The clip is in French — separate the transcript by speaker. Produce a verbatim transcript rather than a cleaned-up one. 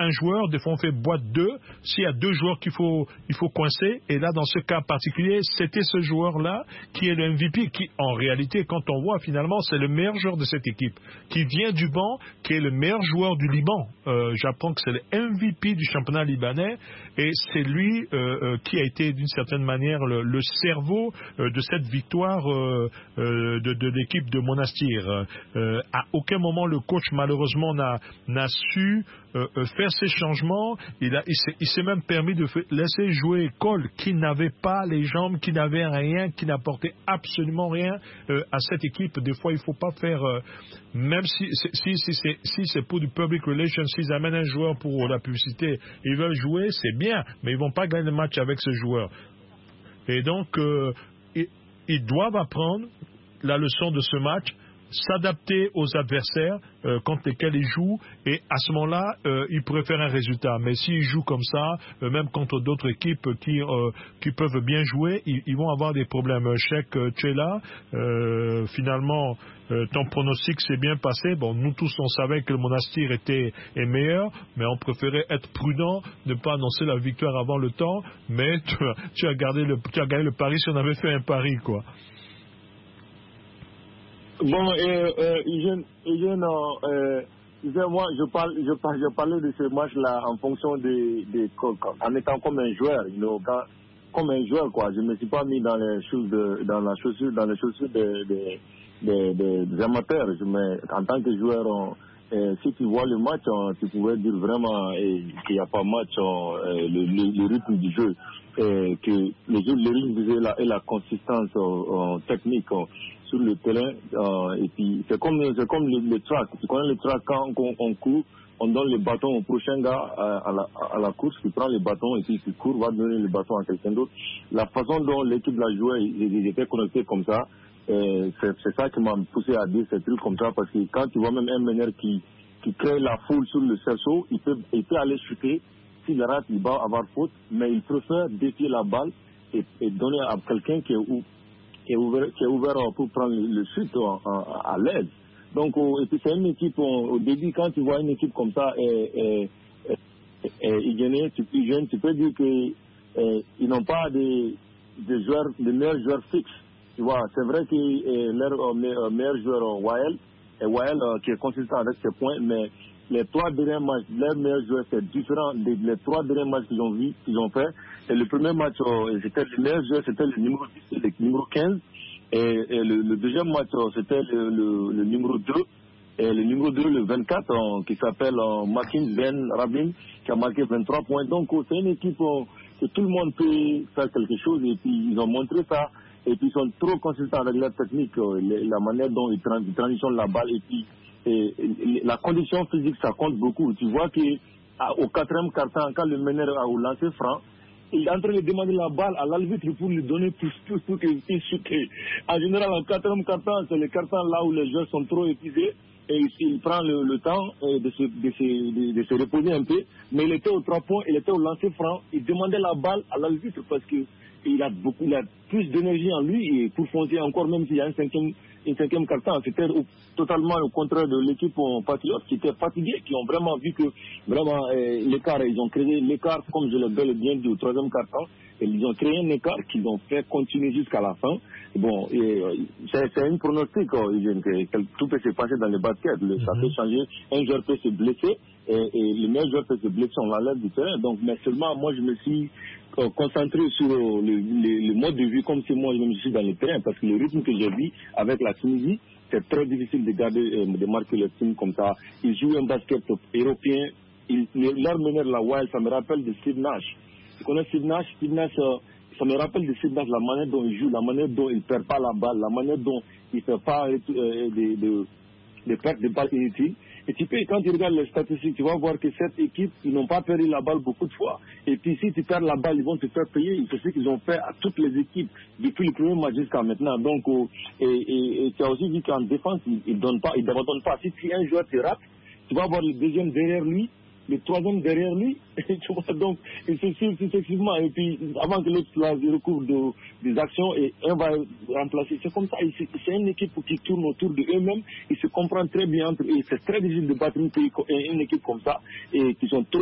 Speaker 1: un joueur, des fois on fait boîte deux, s'il y a deux joueurs qu'il faut, il faut coincer, et là dans ce cas particulier, c'était ce joueur-là qui est le M V P, qui en réalité, quand on voit finalement, c'est le meilleur joueur de cette équipe, qui vient du banc, qui est le meilleur joueur du Liban. Euh, j'apprends que c'est le M V P du championnat libanais, et c'est lui euh, euh, qui a été d'une certaine manière le, le cerveau euh, de cette victoire euh, euh, de, de l'équipe de Monastir. Euh, à aucun moment le coach malheureusement n'a, n'a su euh, faire ces changements. Il, a, il, s'est, il s'est même permis de laisser jouer Cole, qui n'avait pas les jambes, qui n'avait rien, qui n'apportait absolument rien euh, à cette équipe. Des fois il ne faut pas faire, euh, même si, si, si, c'est, si c'est pour du public relations, s'ils amènent un joueur pour la publicité, ils veulent jouer, c'est bien, mais ils ne vont pas gagner le match avec ce joueur. Et donc euh, ils, ils doivent apprendre la leçon de ce match, s'adapter aux adversaires euh, contre lesquels ils jouent, et à ce moment-là euh, ils pourraient faire un résultat. Mais s'ils jouent comme ça, euh, même contre d'autres équipes qui, euh, qui peuvent bien jouer, ils, ils vont avoir des problèmes. Cheikh, euh, tu es là, euh, finalement euh, ton pronostic s'est bien passé. Bon, nous tous on savait que le Monastir était est meilleur, mais on préférait être prudent, ne pas annoncer la victoire avant le temps, mais tu, tu as gardé le, tu as gagné le pari si on avait fait un pari, quoi.
Speaker 2: Bon, euh, euh, Eugène, Eugène euh, euh, moi, je, parle, je, parle, je parlais de ce match-là en fonction des, des, en étant comme un joueur, you know, quand, comme un joueur, quoi. Je ne me suis pas mis dans les choses de, dans la chaussure, dans les chaussures des, des, des, des, des amateurs. Je me, en tant que joueur, on, euh, si tu vois le match, on, tu pouvais dire vraiment euh, qu'il n'y a pas match, on, euh, le, le, le rythme du jeu, euh, que le jeu, le rythme du jeu et la, et la consistance euh, technique euh, sur le terrain, euh, et puis c'est comme, c'est comme le, le track. Tu connais le track, quand on, on court, on donne le bâton au prochain gars à, à, la, à la course, tu prends le bâton et puis tu cours, va donner le bâton à quelqu'un d'autre. La façon dont l'équipe l'a joué, ils, ils étaient connectés comme ça. Euh, c'est, c'est ça qui m'a poussé à dire ces trucs comme ça, parce que quand tu vois même un meneur qui, qui crée la foule sur le cerceau, il peut, il peut aller chuter. S'il rate, il va avoir faute, mais il préfère défier la balle et, et donner à quelqu'un qui est, où, qui est ouvert, qui est ouvert pour prendre le, le chute à, à l'aise. Donc, oh, et puis c'est une équipe, oh, au début, quand tu vois une équipe comme ça, et, et, et, et, et tu, tu peux dire qu'ils n'ont pas des, des joueurs, des meilleurs joueurs fixes. Tu vois, c'est vrai que euh, leur euh, meilleur joueur, euh, Wael, et Wael euh, qui est consistant avec ses points, mais les trois derniers matchs, leur meilleur joueur, c'est différent des les trois derniers matchs qu'ils ont vu, qu'ils ont fait. Et le premier match, euh, c'était le meilleur joueur, c'était le numéro dix, le numéro quinze. Et, et le, le deuxième match, euh, c'était le, le, le numéro deux. Et le numéro deux, le vingt-quatre, euh, qui s'appelle euh, Makin Ben Rabin, qui a marqué vingt-trois points. Donc, euh, c'est une équipe euh, que tout le monde peut faire quelque chose. Et puis, ils ont montré ça. Et puis ils sont trop consistants avec leur technique, euh, les, la manière dont ils, trans, ils transitionnent la balle, et puis et, et, la condition physique, ça compte beaucoup. Tu vois qu'au quatrième quart-temps, quand le meneur a au lancer franc, il est en train de demander la balle à l'arbitre pour lui donner plus, plus, pour qu'il puisse chuter. En général, en quatrième quart-temps, c'est le quart-temps là où les joueurs sont trop épuisés, et il prend le, le temps de se, de, se, de, de se reposer un peu. Mais il était au trois points, il était au lancer franc, il demandait la balle à l'arbitre parce que il a beaucoup, il a plus d'énergie en lui, et pour foncer encore, même s'il y a un cinquième, une cinquième quart-temps, c'était au, totalement au contraire de l'équipe patriote qui était fatiguée, qui ont vraiment vu que vraiment euh, l'écart, ils ont créé l'écart, comme je l'ai bel et bien dit, au troisième quart-temps, et ils ont créé un écart qu'ils ont fait continuer jusqu'à la fin. Et bon, et, euh, c'est, c'est un pronostic, oh, que, que tout peut se passer dans le basket, le, ça peut changer, un joueur peut se blesser, et, et le meilleur joueur peut se blesser, on l'enlève du terrain. Donc, mais seulement, moi, je me suis euh, concentré sur euh, le, le, le mode de vie comme si moi, je me suis dans le terrain, parce que le rythme que j'ai vu avec la Tunisie, c'est très difficile de garder, euh, de marquer le team comme ça. Ils jouent un basket européen, ils, leur meneur, la Wild, ça me rappelle de Steve Nash. Tu connais Steve Nash? Steve Nash, euh, ça me rappelle de Steve Nash, la manière dont il joue, la manière dont il ne perd pas la balle, la manière dont il ne fait pas euh, de, de, de perte de balle inutile. Et tu peux, quand tu regardes les statistiques, tu vas voir que cette équipe, ils n'ont pas perdu la balle beaucoup de fois. Et puis si tu perds la balle, ils vont te faire payer. C'est ce qu'ils ont fait à toutes les équipes depuis le premier match jusqu'à maintenant. Donc, euh, et, et, et tu as aussi vu qu'en défense, ils ne donnent pas, ils n'abandonnent pas. Si un joueur te rate, tu vas voir le deuxième derrière lui, le troisième derrière lui, tu vois, donc il se suit successivement, et puis avant que l'autre recouvre de, des actions, et un va remplacer. C'est comme ça, c'est une équipe qui tourne autour de eux-mêmes, ils se comprennent très bien entre eux, c'est très difficile de battre une, une équipe comme ça, et qui sont trop